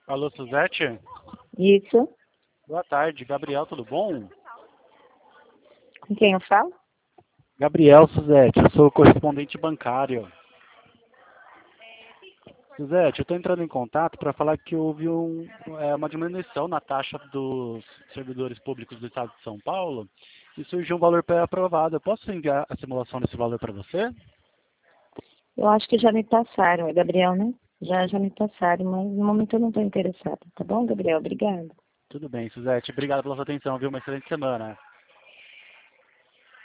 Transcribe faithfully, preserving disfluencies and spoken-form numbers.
Alô, Suzete? Isso. Boa tarde, Gabriel, tudo bom? Com quem eu falo? Gabriel, Suzete, eu sou correspondente bancário. Suzete, eu estou entrando em contato para falar que houve um, é, uma diminuição na taxa dos servidores públicos do Estado de São Paulo e surgiu um valor pré-aprovado. Eu posso enviar a simulação desse valor para você? Eu acho que já me passaram, é Gabriel, né? Já, já me passaram, mas no momento eu não estou interessada. Tá bom, Gabriel? Obrigada. Tudo bem, Suzete. Obrigado pela sua atenção, viu? Uma excelente semana.